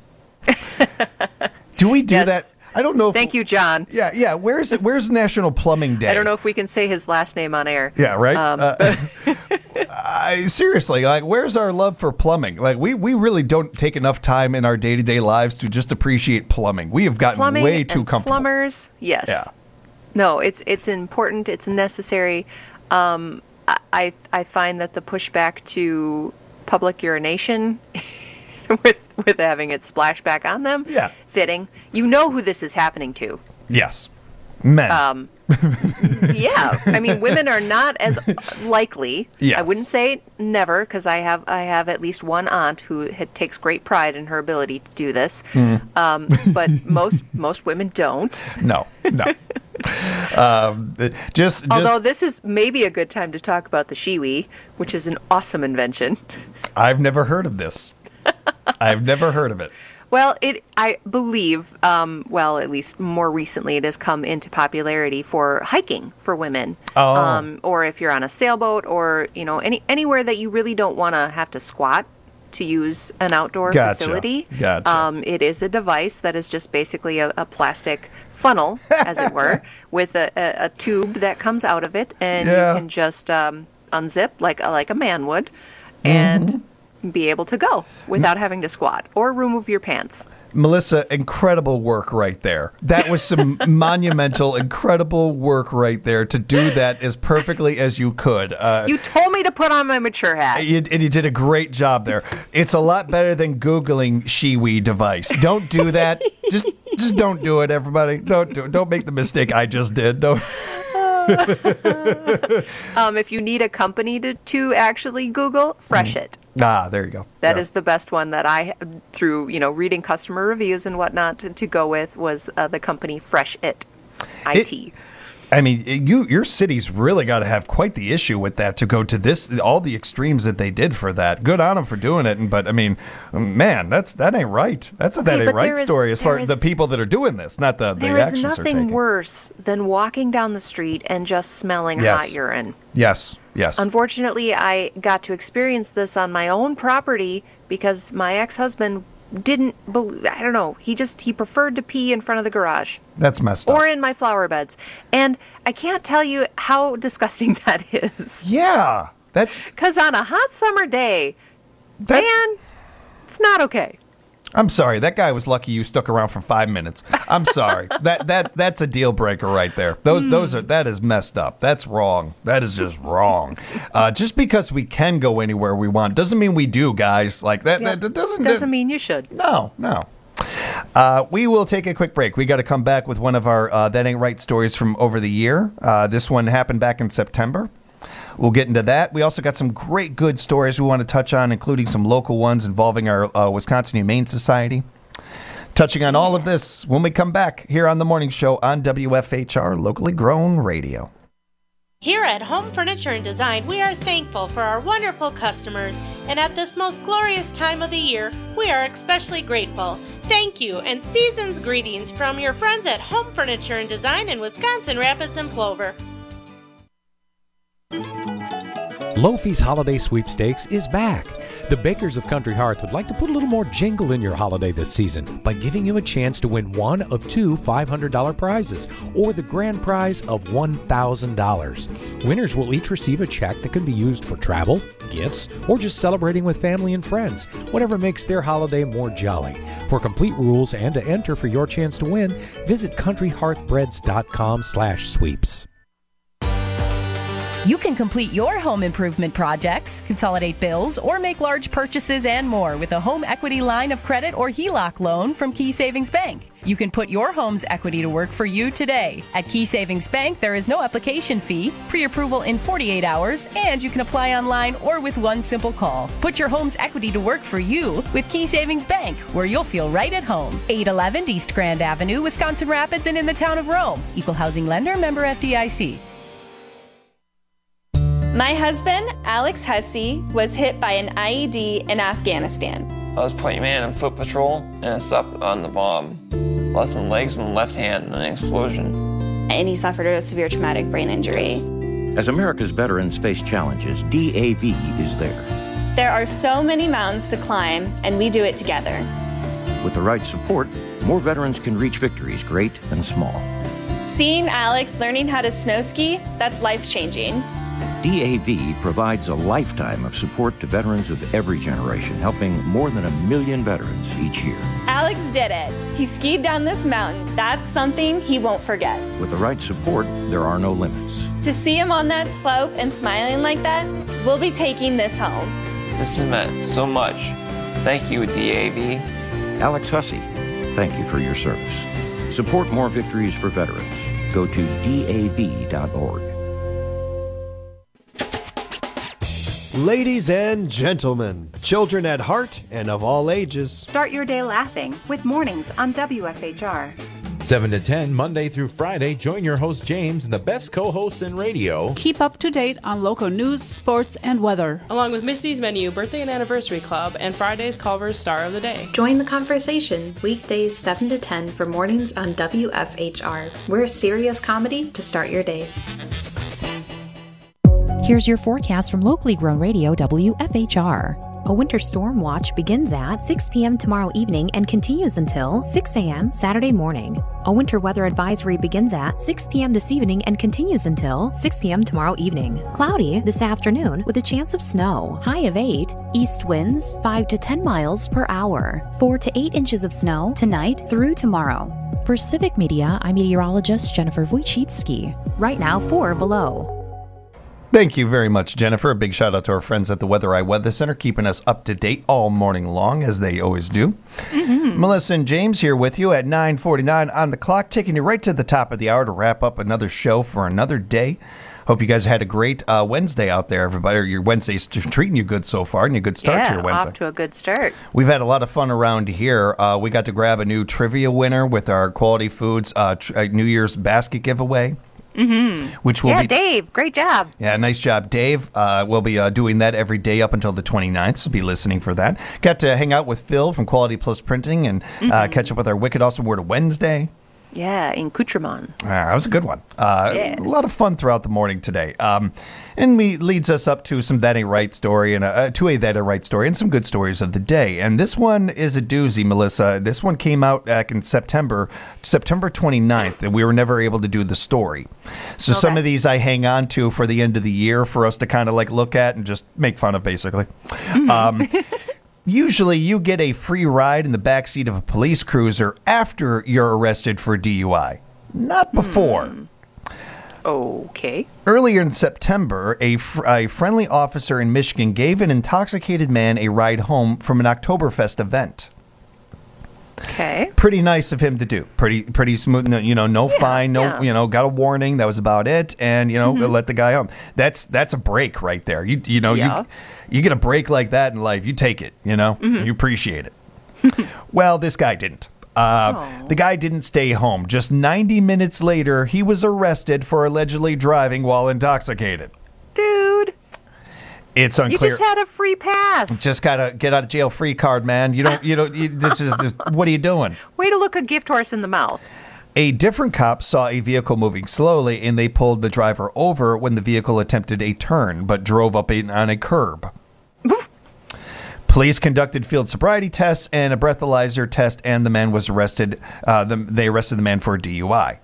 Do we do that? I don't know. Thank you, John. Yeah. Where's National Plumbing Day? I don't know if we can say his last name on air. Yeah, right. Seriously, where's our love for plumbing? We really don't take enough time in our day-to-day lives to just appreciate plumbing. We have gotten way too comfortable. Plumbers, yes. Yeah. No, it's important. It's necessary. I find that the pushback to public urination. With having it splash back on them, fitting. You know who this is happening to. Yes, men. Yeah, I mean, women are not as likely. Yes. I wouldn't say never, because I have at least one aunt who takes great pride in her ability to do this. But most women don't. No. Although this is maybe a good time to talk about the Shewee, which is an awesome invention. I've never heard of this. I've never heard of it. Well, I believe, at least more recently, it has come into popularity for hiking for women. Oh. Or if you're on a sailboat, or anywhere that you really don't want to have to squat to use an outdoor facility. Gotcha. It is a device that is just basically a plastic funnel, as it were, with a tube that comes out of it, and you can just unzip like a man would, and be able to go without having to squat or remove your pants. Melissa, incredible work right there. That was some monumental, incredible work right there to do that as perfectly as you could. You told me to put on my mature hat. And you did a great job there. It's a lot better than Googling Shewee device. Don't do that. Just don't do it, everybody. Don't do it. Don't make the mistake I just did. Don't. If you need a company to actually Google, Freshit. There you go. That is the best one that I, through reading customer reviews and whatnot, to go with was the company Freshit. IT. I mean, your city's really got to have quite the issue with that to go to all the extremes that they did for that. Good on them for doing it, but I mean, man, that ain't right. That ain't right story as far as the people that are doing this, not the actions they're taking. There is nothing worse than walking down the street and just smelling hot urine. Yes. Unfortunately, I got to experience this on my own property because my ex-husband didn't believe, I don't know, he preferred to pee in front of the garage. That's messed up. Or in my flower beds. And I can't tell you how disgusting that is. Yeah. Because on a hot summer day, man, it's not okay. I'm sorry. That guy was lucky you stuck around for 5 minutes. I'm sorry. That's a deal breaker right there. That is messed up. That's wrong. That is just wrong. Just because we can go anywhere we want doesn't mean we do, guys. Like that doesn't mean you should. No. We will take a quick break. We got to come back with one of our That Ain't Right stories from over the year. This one happened back in September. We'll get into that. We also got some great good stories we want to touch on, including some local ones involving our Wisconsin Humane Society. Touching on all of this when we come back here on The Morning Show on WFHR, locally grown radio. Here at Home Furniture and Design, we are thankful for our wonderful customers, and at this most glorious time of the year, we are especially grateful. Thank you, and season's greetings from your friends at Home Furniture and Design in Wisconsin Rapids and Plover. Lofi's Holiday Sweepstakes is back. The Bakers of Country Hearth would like to put a little more jingle in your holiday this season by giving you a chance to win one of two $500 prizes or the grand prize of $1,000. Winners will each receive a check that can be used for travel, gifts, or just celebrating with family and friends, whatever makes their holiday more jolly. For complete rules and to enter for your chance to win, visit countryhearthbreads.com/sweeps. You can complete your home improvement projects, consolidate bills, or make large purchases and more with a home equity line of credit or HELOC loan from Key Savings Bank. You can put your home's equity to work for you today. At Key Savings Bank, there is no application fee, pre-approval in 48 hours, and you can apply online or with one simple call. Put your home's equity to work for you with Key Savings Bank, where you'll feel right at home. 811 East Grand Avenue, Wisconsin Rapids, and in the town of Rome. Equal housing lender, member FDIC. My husband, Alex Hussey, was hit by an IED in Afghanistan. I was playing man on foot patrol, and I stepped on the bomb. Lost my legs and my left hand in an explosion. And he suffered a severe traumatic brain injury. As America's veterans face challenges, DAV is there. There are so many mountains to climb, and we do it together. With the right support, more veterans can reach victories, great and small. Seeing Alex learning how to snow ski, that's life-changing. DAV provides a lifetime of support to veterans of every generation, helping more than 1 million veterans each year. Alex did it. He skied down this mountain. That's something he won't forget. With the right support, there are no limits. To see him on that slope and smiling like that, we'll be taking this home. This has meant so much. Thank you, DAV. Alex Hussey, thank you for your service. Support more victories for veterans. Go to DAV.org. Ladies and gentlemen, children at heart and of all ages, start your day laughing with Mornings on WFHR. 7 to 10, Monday through Friday, join your host James and the best co-hosts in radio. Keep up to date on local news, sports, and weather. Along with Misty's Menu, Birthday and Anniversary Club, and Friday's Culver's Star of the Day. Join the conversation weekdays 7 to 10 for mornings on WFHR. We're a serious comedy to start your day. Here's your forecast from locally grown radio WFHR. A winter storm watch begins at 6 p.m. tomorrow evening and continues until 6 a.m. Saturday morning. A winter weather advisory begins at 6 p.m. this evening and continues until 6 p.m. tomorrow evening. Cloudy this afternoon with a chance of snow. High of 8. East winds 5 to 10 miles per hour. 4 to 8 inches of snow tonight through tomorrow. For Civic Media, I'm meteorologist Jennifer Wojcicki. Right now, 4 below. Thank you very much, Jennifer. A big shout out to our friends at the Weather Eye Weather Center, keeping us up to date all morning long, as they always do. Mm-hmm. Melissa and James here with you at 9:49 on the clock, taking you right to the top of the hour to wrap up another show for another day. Hope you guys had a great Wednesday out there, everybody. Or your Wednesday's treating you good so far, and a good start to your Wednesday. Off to a good start. We've had a lot of fun around here. We got to grab a new trivia winner with our Quality Foods New Year's basket giveaway. Mm-hmm. Which will be Dave, great job. Yeah, nice job, Dave. We'll be doing that every day up until the 29th, so be listening for that. Got to hang out with Phil from Quality Plus Printing and catch up with our Wicked Awesome Word of Wednesday. Yeah, in Coutremont. That was a good one. Yes. A lot of fun throughout the morning today. And leads us up to some That Ain't Right story and to a That Ain't Right story and some good stories of the day. And this one is a doozy, Melissa. This one came out back in September 29th, and we were never able to do the story. So some of these I hang on to for the end of the year for us to kind of like look at and just make fun of, basically. Usually you get a free ride in the backseat of a police cruiser after you're arrested for DUI. Not before. Okay. Earlier in September, a friendly officer in Michigan gave an intoxicated man a ride home from an Oktoberfest event. Okay. Pretty nice of him to do. Pretty smooth. No fine. No, got a warning. That was about it. And let the guy home. That's a break right there. You get a break like that in life. You take it. You appreciate it. Well, this guy didn't. The guy didn't stay home. Just 90 minutes later, he was arrested for allegedly driving while intoxicated. Dude. It's unclear. You just had a free pass. Just got a get out of jail free card, man. What are you doing? Way to look a gift horse in the mouth. A different cop saw a vehicle moving slowly, and they pulled the driver over when the vehicle attempted a turn, but drove up on a curb. Police conducted field sobriety tests and a breathalyzer test, and the man was arrested. They arrested the man for a DUI.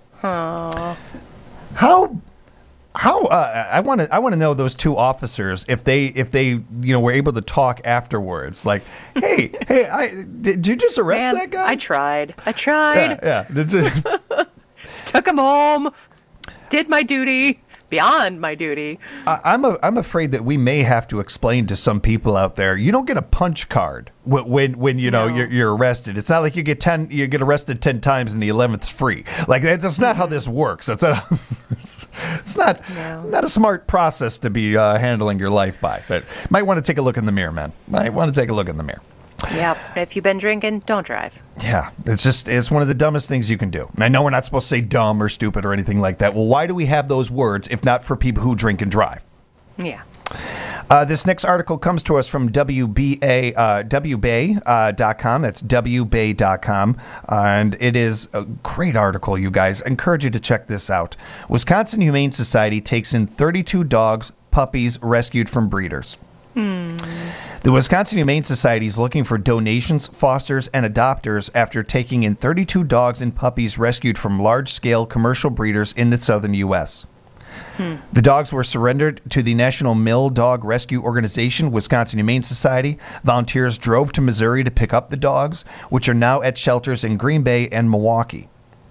How? I want to know those two officers if they were able to talk afterwards. Like, hey, did you just arrest that guy? I tried. Yeah. Took him home. Did my duty. Beyond my duty. I'm afraid that we may have to explain to some people out there. You don't get a punch card when you're arrested. It's not like you get arrested 10 times and the 11th's free. Like that's not how this works. It's not a smart process to be handling your life by. But might want to take a look in the mirror, man. Might want to take a look in the mirror. Yep. If you've been drinking, don't drive. Yeah. It's one of the dumbest things you can do. And I know we're not supposed to say dumb or stupid or anything like that. Well, why do we have those words if not for people who drink and drive? Yeah. This next article comes to us from WBay.com. That's WBay.com. And it is a great article, you guys. I encourage you to check this out. Wisconsin Humane Society takes in 32 dogs, puppies rescued from breeders. The Wisconsin Humane Society is looking for donations, fosters, and adopters after taking in 32 dogs and puppies rescued from large-scale commercial breeders in the southern U.S. The dogs were surrendered to the National Mill Dog Rescue Organization, Wisconsin Humane Society. Volunteers drove to Missouri to pick up the dogs, which are now at shelters in Green Bay and Milwaukee.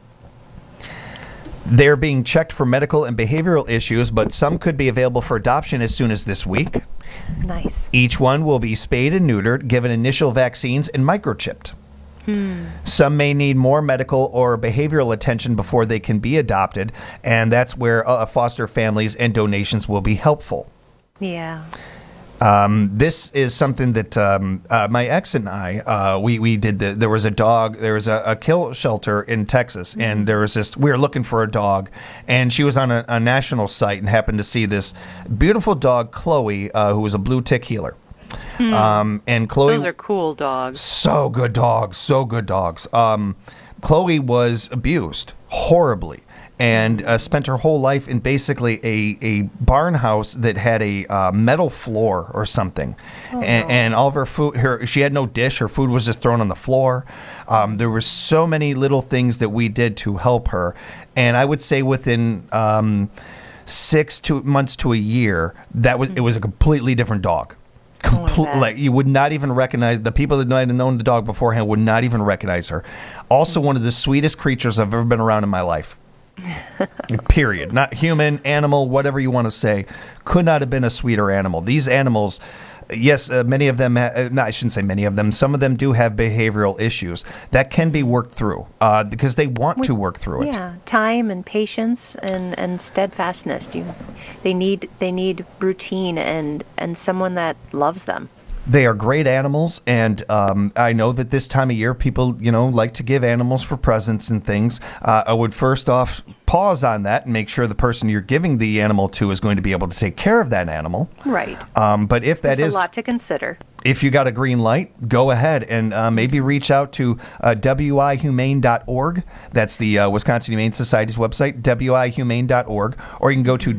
They're being checked for medical and behavioral issues, but some could be available for adoption as soon as this week. Nice. Each one will be spayed and neutered, given initial vaccines, and microchipped. Some may need more medical or behavioral attention before they can be adopted, and that's where foster families and donations will be helpful. Yeah. This is something that my ex and I we did. There was a dog. There was a kill shelter in Texas, and there was this. We were looking for a dog, and she was on a national site and happened to see this beautiful dog, Chloe, who was a blue tick healer. And Chloe, those are cool dogs. So good dogs. Chloe was abused horribly. And spent her whole life in basically a barn house that had a metal floor or something. And all of her food, she had no dish. Her food was just thrown on the floor. There were so many little things that we did to help her. And I would say within 6 months to a year, it was a completely different dog. Like you would not even recognize the people that might have known the dog beforehand would not even recognize her. Also, one of the sweetest creatures I've ever been around in my life. Period. Not human, animal, whatever you want to say. Could not have been a sweeter animal. These animals, yes, many of them, I shouldn't say many of them, some of them do have behavioral issues that can be worked through because they want to work through it. Yeah, time and patience and steadfastness. They need routine and someone that loves them. They are great animals, and I know that this time of year people, like to give animals for presents and things. I would first off pause on that and make sure the person you're giving the animal to is going to be able to take care of that animal. Right. But if that There's a lot to consider. If you got a green light, go ahead and maybe reach out to wihumane.org. That's the Wisconsin Humane Society's website, wihumane.org, or you can go to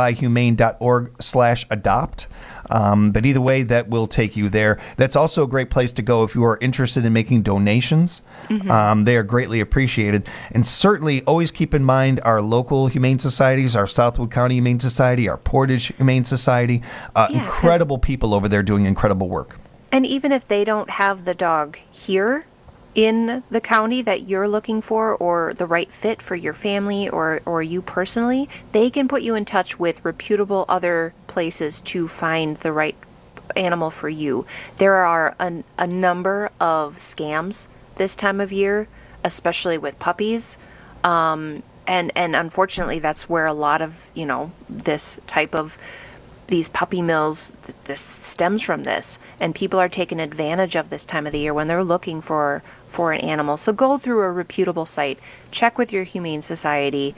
wihumane.org/adopt. But either way, that will take you there. That's also a great place to go if you are interested in making donations. They are greatly appreciated. And certainly always keep in mind our local humane societies, our Southwood County Humane Society, our Portage Humane Society. Incredible people over there doing incredible work. And even if they don't have the dog here in the county that you're looking for or the right fit for your family or you personally, they can put you in touch with reputable other places to find the right animal for you. There are a number of scams this time of year, especially with puppies. And unfortunately, that's where a lot of, this type of these puppy mills, this stems from this, and people are taking advantage of this time of the year when they're looking for an animal. So go through a reputable site, check with your Humane Society,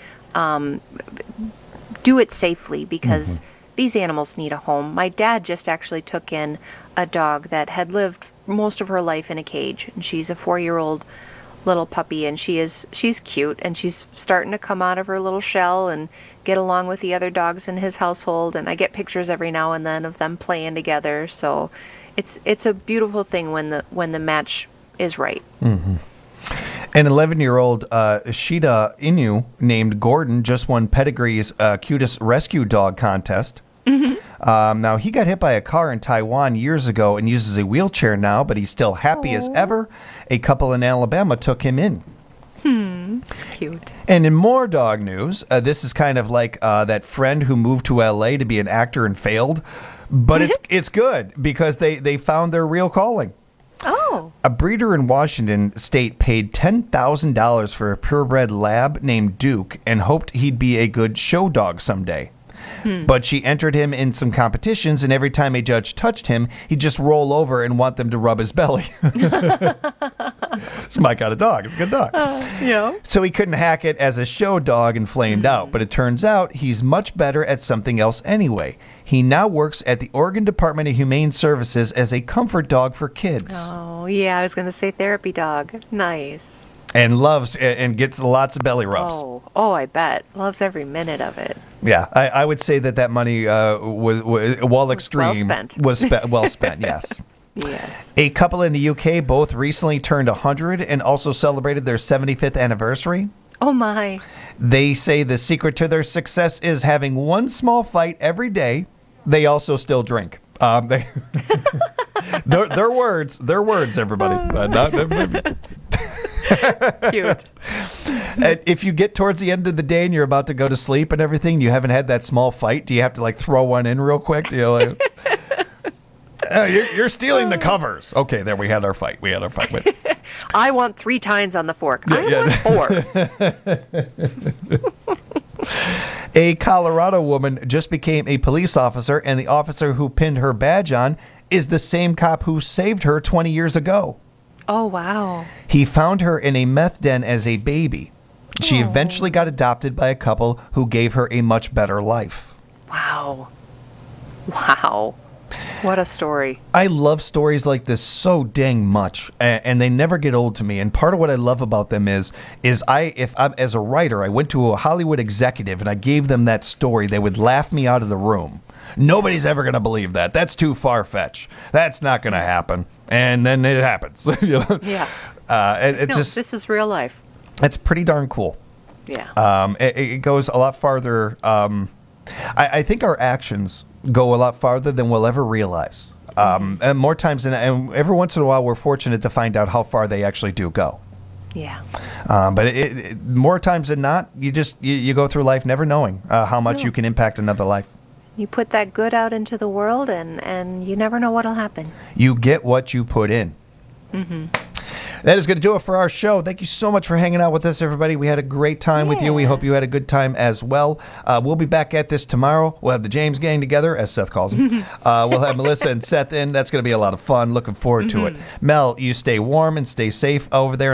do it safely because these animals need a home. My dad just actually took in a dog that had lived most of her life in a cage, and she's a 4-year-old little puppy, and she's cute, and she's starting to come out of her little shell and get along with the other dogs in his household, and I get pictures every now and then of them playing together. So it's a beautiful thing when the match is right. An 11-year-old Shida Inu named Gordon just won Pedigree's cutest rescue dog contest. Now, he got hit by a car in Taiwan years ago and uses a wheelchair now, but he's still happy as ever. A couple in Alabama took him in. Cute. And in more dog news, this is kind of like that friend who moved to L.A. to be an actor and failed. But it's good because they found their real calling. Oh. A breeder in Washington state paid $10,000 for a purebred lab named Duke and hoped he'd be a good show dog someday. But she entered him in some competitions, and every time a judge touched him, he'd just roll over and want them to rub his belly. It's my kind of dog. It's a good dog. Yeah. So he couldn't hack it as a show dog and flamed out. But it turns out he's much better at something else anyway. He now works at the Oregon Department of Humane Services as a comfort dog for kids. Oh, yeah. I was going to say therapy dog. Nice. And loves and gets lots of belly rubs. Oh, I bet. Loves every minute of it. Yeah, I would say that money was while extreme, was well spent. Yes. Yes. A couple in the UK both recently turned 100 and also celebrated their 75th anniversary. Oh my! They say the secret to their success is having one small fight every day. They also still drink. Their words, everybody. Cute. If you get towards the end of the day and you're about to go to sleep and everything, you haven't had that small fight, do you have to like throw one in real quick? You're stealing the covers. Okay, there we had our fight. I want 3 tines on the fork. I want 4. A Colorado woman just became a police officer, and the officer who pinned her badge on is the same cop who saved her 20 years ago. Oh, wow. He found her in a meth den as a baby. She eventually got adopted by a couple who gave her a much better life. Wow. Wow. What a story. I love stories like this so dang much, and they never get old to me. And part of what I love about them is if I'm as a writer, I went to a Hollywood executive and I gave them that story, they would laugh me out of the room. Nobody's ever going to believe that. That's too far-fetched. That's not going to happen. And then it happens. Yeah. This is real life. It's pretty darn cool. Yeah. It goes a lot farther. I think our actions go a lot farther than we'll ever realize. And more times than, and every once in a while, we're fortunate to find out how far they actually do go. Yeah. But more times than not, you go through life never knowing how much you can impact another life. You put that good out into the world, and you never know what'll happen. You get what you put in. Mm-hmm. That is going to do it for our show. Thank you so much for hanging out with us, everybody. We had a great time with you. We hope you had a good time as well. We'll be back at this tomorrow. We'll have the James gang together, as Seth calls them. We'll have Melissa and Seth in. That's going to be a lot of fun. Looking forward to it. Mel, you stay warm and stay safe over there.